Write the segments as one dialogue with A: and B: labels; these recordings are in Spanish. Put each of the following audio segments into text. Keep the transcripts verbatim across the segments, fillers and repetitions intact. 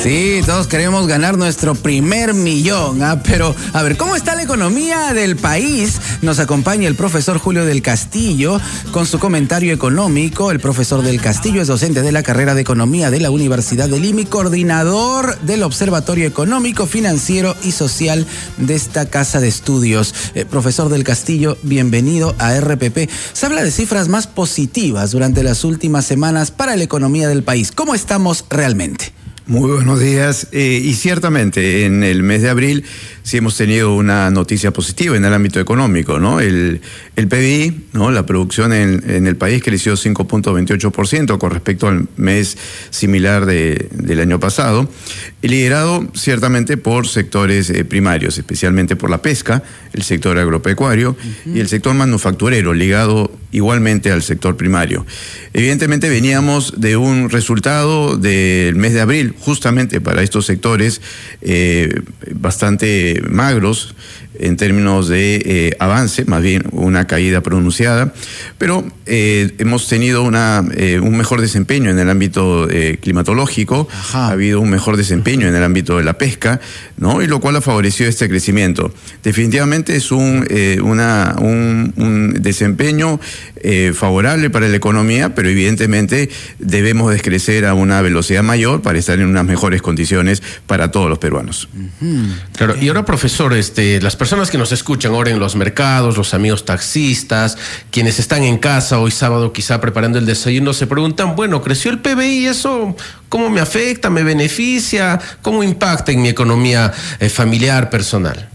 A: Sí, todos queremos ganar nuestro primer millón, ¿ah? Pero, a ver, ¿cómo está la economía del país? Nos acompaña el profesor Julio del Castillo con su comentario económico. El profesor del Castillo es docente de la carrera de Economía de la Universidad de Lima y coordinador del Observatorio Económico, Financiero y Social de esta casa de estudios. Eh, profesor del Castillo, bienvenido a R P P. Se habla de cifras más positivas durante las últimas semanas para la economía del país. ¿Cómo estamos realmente?
B: Muy buenos días. Eh, y ciertamente en el mes de abril sí hemos tenido una noticia positiva en el ámbito económico, ¿no? El, el P B I, ¿no? La producción en, en el país creció cinco punto veintiocho por ciento con respecto al mes similar de, del año pasado, y liderado ciertamente por sectores eh, primarios, especialmente por la pesca, el sector agropecuario uh-huh. y el sector manufacturero, ligado igualmente al sector primario. Evidentemente veníamos de un resultado del mes de abril, justamente para estos sectores eh, bastante magros en términos de eh, avance, más bien una caída pronunciada, pero eh, hemos tenido una, eh, un mejor desempeño en el ámbito eh, climatológico, Ajá. ha habido un mejor desempeño en el ámbito de la pesca, ¿no? Y lo cual ha favorecido este crecimiento. Definitivamente es un, eh, una, un, un desempeño eh, favorable para la economía, pero evidentemente debemos descrecer a una velocidad mayor para estar en unas mejores condiciones para todos los peruanos.
C: Uh-huh. Claro, y ahora, profesor, este, las personas que nos escuchan ahora en los mercados, los amigos taxistas, quienes están en casa hoy sábado quizá preparando el desayuno, se preguntan, bueno, creció el P B I, ¿eso cómo me afecta, me beneficia, cómo impacta en mi economía eh, familiar, personal?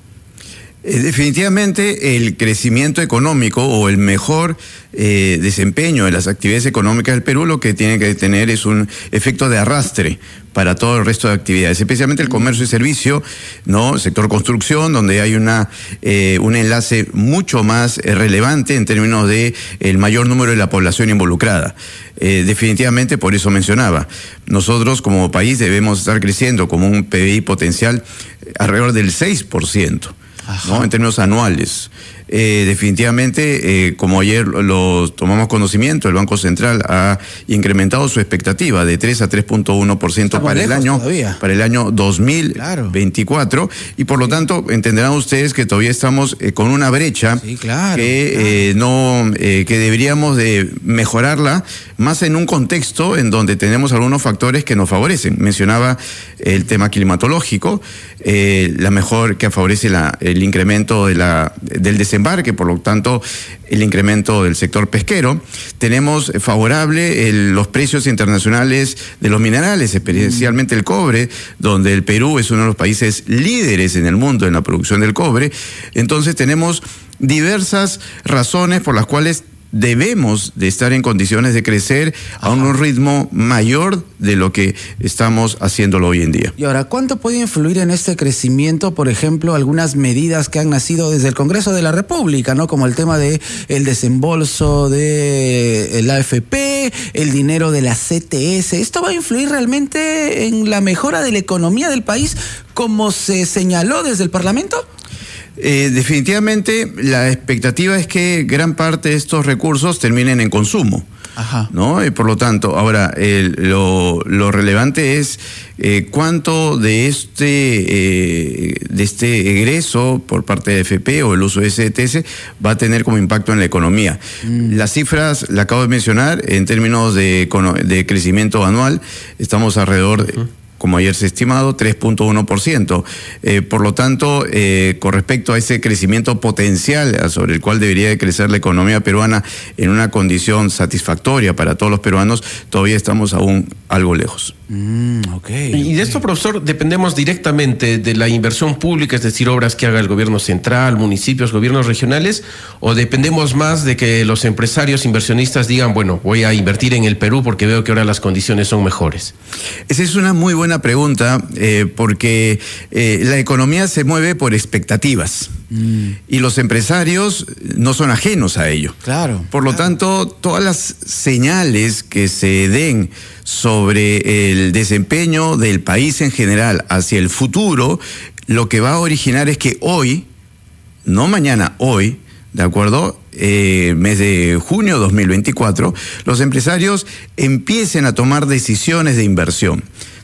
B: Eh, definitivamente el crecimiento económico o el mejor eh, desempeño de las actividades económicas del Perú lo que tiene que tener es un efecto de arrastre para todo el resto de actividades, especialmente el comercio y servicio, ¿no? El sector construcción, donde hay una eh, un enlace mucho más eh, relevante en términos de el mayor número de la población involucrada. Eh, definitivamente, por eso mencionaba, nosotros como país debemos estar creciendo como un P B I potencial alrededor del seis por ciento. ¿no? En términos anuales. Eh, definitivamente, eh, como ayer lo tomamos conocimiento, el Banco Central ha incrementado su expectativa de tres a tres punto uno por ciento para el año todavía. para el año dos mil veinticuatro, claro. Y por lo tanto entenderán ustedes que todavía estamos eh, con una brecha
A: sí, claro,
B: que
A: claro.
B: Eh, no eh, que deberíamos de mejorarla más en un contexto en donde tenemos algunos factores que nos favorecen. Mencionaba el tema climatológico, eh, la mejor que favorece la, el incremento de la del desempeño embarque, por lo tanto el incremento del sector pesquero. Tenemos favorable el, los precios internacionales de los minerales, especialmente el cobre, donde el Perú es uno de los países líderes en el mundo en la producción del cobre. Entonces tenemos diversas razones por las cuales debemos de estar en condiciones de crecer a un ritmo mayor de lo que estamos haciéndolo hoy en día.
A: Y ahora, ¿cuánto puede influir en este crecimiento, por ejemplo, algunas medidas que han nacido desde el Congreso de la República, ¿no? Como el tema de el desembolso de la A F P, el dinero de la C T S? ¿Esto va a influir realmente en la mejora de la economía del país, como se señaló desde el Parlamento?
B: Eh, definitivamente la expectativa es que gran parte de estos recursos terminen en consumo. Ajá. ¿No? Y por lo tanto, ahora el, lo, lo relevante es eh, cuánto de este eh, de este egreso por parte de A F P o el uso de C T S va a tener como impacto en la economía. Mm. Las cifras la acabo de mencionar en términos de, de crecimiento anual, estamos alrededor de uh-huh. como ayer se ha estimado, tres punto uno por ciento. Eh, por lo tanto, eh, con respecto a ese crecimiento potencial sobre el cual debería de crecer la economía peruana en una condición satisfactoria para todos los peruanos, todavía estamos aún algo lejos.
A: Mm, okay,
C: y de esto, profesor, dependemos directamente de la inversión pública, es decir, obras que haga el gobierno central, municipios, gobiernos regionales, o dependemos más de que los empresarios inversionistas digan, bueno, voy a invertir en el Perú porque veo que ahora las condiciones son mejores.
B: Esa es una muy buena pregunta, eh, porque eh, la economía se mueve por expectativas. Mm. Y los empresarios no son ajenos a ello.
A: Claro.
B: Por lo
A: claro.
B: tanto, todas las señales que se den sobre el desempeño del país en general hacia el futuro, lo que va a originar es que hoy, no mañana, hoy, ¿de acuerdo? Eh, mes de junio dos mil veinticuatro, los empresarios empiecen a tomar decisiones de inversión.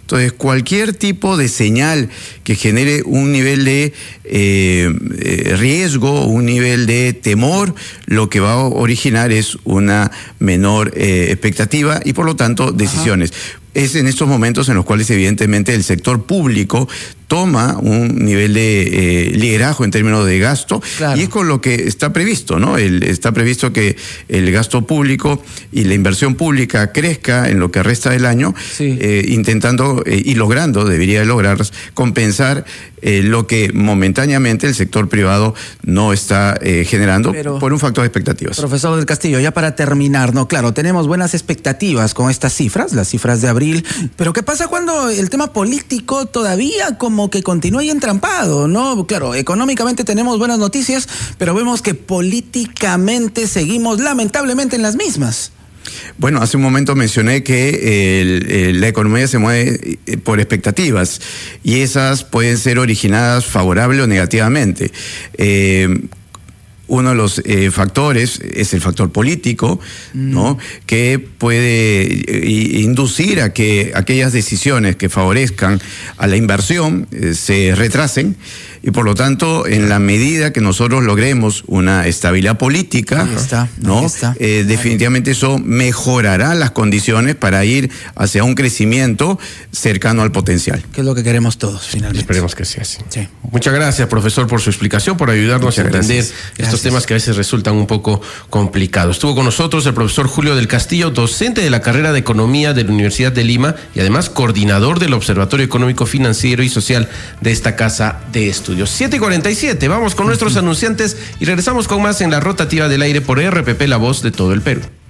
B: Entonces, cualquier tipo de señal que genere un nivel de eh, eh, riesgo, un nivel de temor, lo que va a originar es una menor eh, expectativa y, por lo tanto, decisiones. Ajá. Es en estos momentos en los cuales evidentemente el sector público toma un nivel de eh, liderazgo en términos de gasto, claro. Y es con lo que está previsto, ¿no? El, está previsto que el gasto público y la inversión pública crezca en lo que resta del año, sí. eh, intentando eh, y logrando, debería lograr compensar eh, lo que momentáneamente el sector privado no está eh, generando. Pero, por un factor de expectativas.
A: Profesor del Castillo, ya para terminar, no, claro, tenemos buenas expectativas con estas cifras, las cifras de abril, pero ¿qué pasa cuando el tema político todavía como que continúa ahí entrampado, ¿no? Claro, económicamente tenemos buenas noticias, pero vemos que políticamente seguimos lamentablemente en las mismas.
B: Bueno, hace un momento mencioné que el, el, la economía se mueve por expectativas y esas pueden ser originadas favorable o negativamente. Eh, Uno de los eh, factores es el factor político, ¿no? Mm. Que puede eh, inducir a que aquellas decisiones que favorezcan a la inversión eh, se retrasen y, por lo tanto, en la medida que nosotros logremos una estabilidad política, ahí está, ¿no? Ahí está. Eh, definitivamente eso mejorará las condiciones para ir hacia un crecimiento cercano al potencial.
A: Que es lo que queremos todos, finalmente.
C: Esperemos que sea así. Sí. Muchas gracias, profesor, por su explicación, por ayudarnos Muchas a entender gracias. estos gracias. temas que a veces resultan un poco complicados. Estuvo con nosotros el profesor Julio del Castillo, docente de la carrera de Economía de la Universidad de Lima y además coordinador del Observatorio Económico, Financiero y Social de esta Casa de Estudios. siete y cuarenta y siete, vamos con nuestros anunciantes y regresamos con más en la rotativa del aire por R P P, la voz de todo el Perú.